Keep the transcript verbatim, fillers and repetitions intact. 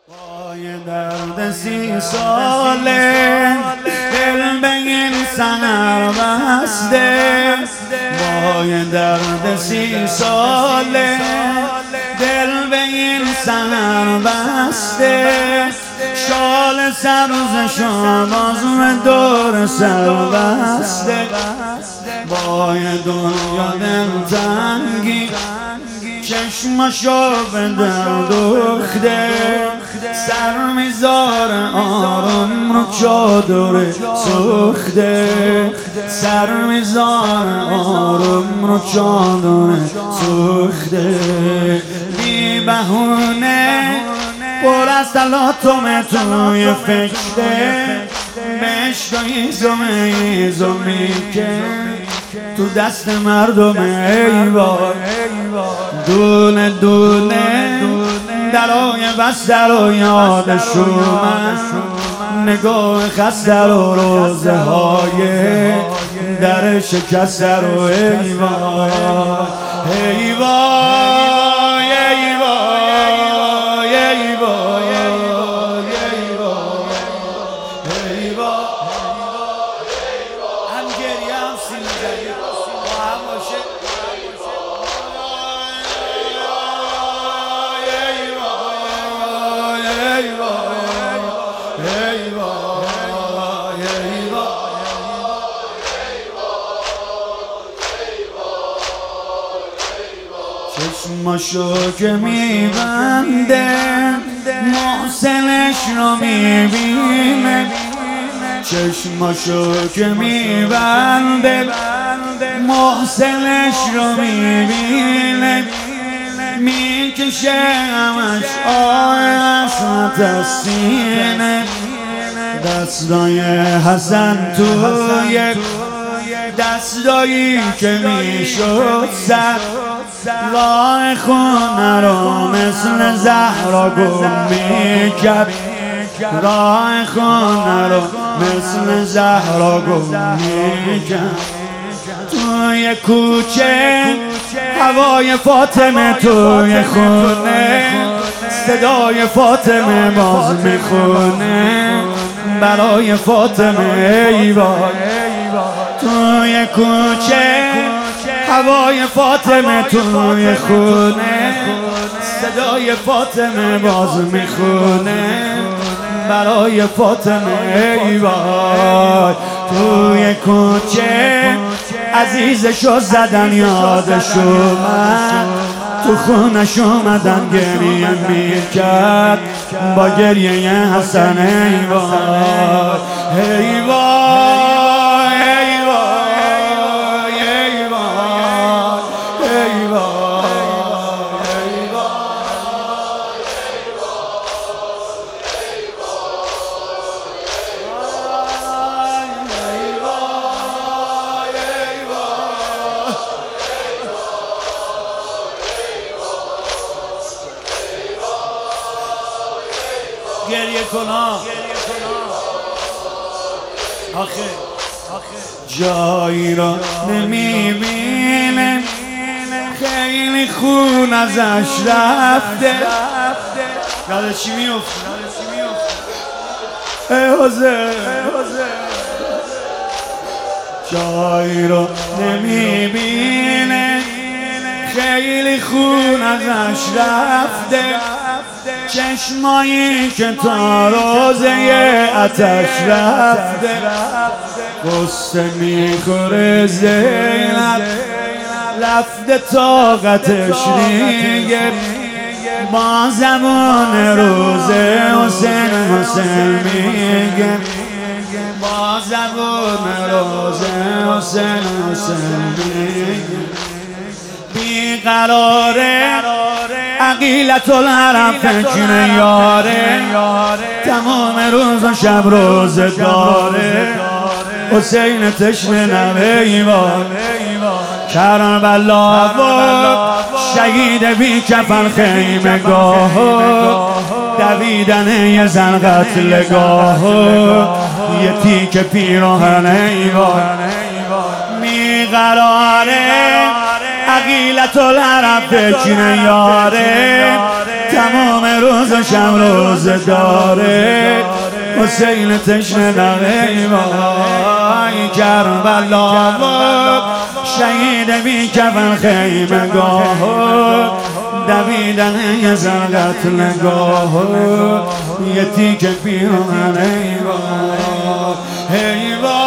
وای درد سی ساله دل به این سحر بسته. وای درد سی ساله دل به این سحر بسته. شال سبز شباز دور سر بسته. وای دنیا دل تنگی چشمشو به در دوخته. سر میذار آروم رو چادر سوخته. سر میذار آروم رو چادر سوخته. بی بهونه پر از تلاطم توی فکره. مشک ایزم ایزمی که تو دست مردم ای وای. دونه دونه درای بسته رو یادشون نگاه خسته رو روزه های در شکسته رو ای وای. ای وای ای وای ای وای ای وای ای وای. هم گریه هم سینه با هم باشه. چشماشو که میبنده محسنش رو میبینه. چشماشو که میبنده محسنش رو میبینه. میکشه همش آه حسرت از سینه. دستای حسن توی دستایی که میشد سر. راه خونه رو مثل زهرا گم میکرد. راه خونه رو مثل زهرا گم میکرد. توی کوچه هوای فاطمه توی خونه. صدای فاطمه باز میخونه برای فاطمه ای وای. توی کوچه هوای فاطمه توی خونه. صدای فاطمه باز میخونه برای فاطمه ای وای. توی کوچه عزیزشو زدن یادش اومد. تو خونش اومدن گریه میکرد با گریه حسن ای وای. ای وای ای وای ای وای ای وای ای گریه کنا آخه جایی را نمیبینه. خیلی خون ازش رفته. یاده چی میفته ای حوزه. جایی را نمیبینه. خیلی خون ازش رفته. چشمایی که تا روزه آتش رفته. قصه میخوره زینب رفته طاقتش دیگه. با زبان روزه حسین حسین میگه. با زبان روزه حسین حسین میگه. بیقراره عقیلت الحرم فکر یاره. تمام روز و شب روزه داره. حسین تشنه نوه ایوان. کربلا و شهید بی کفن خیمه گاه. دویدن یه زن قتلگاه. یه تیک پیراهن ایوان. بیقراره عقیلت الحرم فکر یاره. تمام روز و شب روز داره حسین تشنه نغی وای کربلا شهید بی کفن خیمه گاه دویدن یه زرگت نگاه یه تیک پیرانه ای وای